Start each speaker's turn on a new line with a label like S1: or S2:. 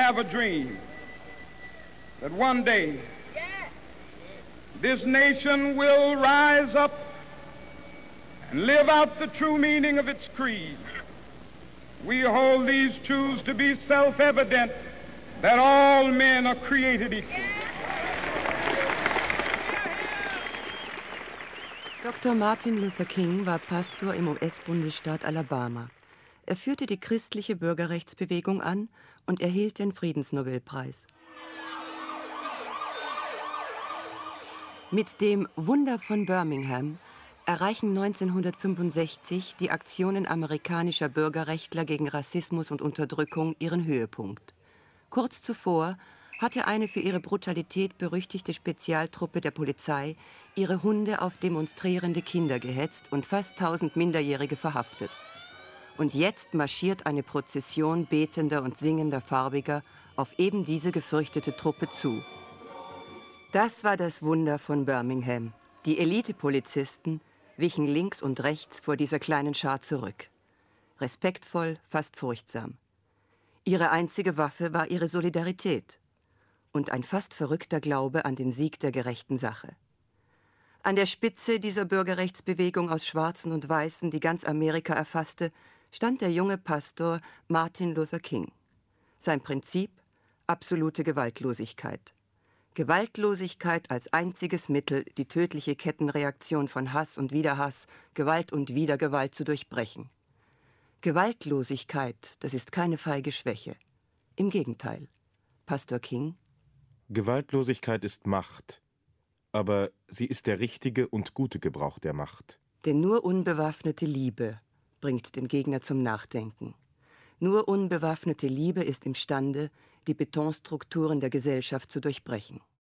S1: have a dream that one day this nation will rise up and live out the true meaning of its creed. We hold these truths to be self-evident, that all men are created equal.
S2: Dr. Martin Luther King war Pastor im US-Bundesstaat Alabama. Er führte die christliche Bürgerrechtsbewegung an und erhielt den Friedensnobelpreis. Mit dem Wunder von Birmingham erreichen 1965 die Aktionen amerikanischer Bürgerrechtler gegen Rassismus und Unterdrückung ihren Höhepunkt. Kurz zuvor hatte eine für ihre Brutalität berüchtigte Spezialtruppe der Polizei ihre Hunde auf demonstrierende Kinder gehetzt und fast 1000 Minderjährige verhaftet. Und jetzt marschiert eine Prozession betender und singender Farbiger auf eben diese gefürchtete Truppe zu. Das war das Wunder von Birmingham. Die Elitepolizisten wichen links und rechts vor dieser kleinen Schar zurück. Respektvoll, fast furchtsam. Ihre einzige Waffe war ihre Solidarität und ein fast verrückter Glaube an den Sieg der gerechten Sache. An der Spitze dieser Bürgerrechtsbewegung aus Schwarzen und Weißen, die ganz Amerika erfasste, stand der junge Pastor Martin Luther King. Sein Prinzip: absolute Gewaltlosigkeit. Gewaltlosigkeit als einziges Mittel, die tödliche Kettenreaktion von Hass und Widerhass, Gewalt und Wiedergewalt zu durchbrechen. Gewaltlosigkeit, das ist keine feige Schwäche. Im Gegenteil. Pastor King:
S3: Gewaltlosigkeit ist Macht, aber sie ist der richtige und gute Gebrauch der Macht.
S2: Denn nur unbewaffnete Liebe bringt den Gegner zum Nachdenken. Nur unbewaffnete Liebe ist imstande, die Betonstrukturen der Gesellschaft zu durchbrechen.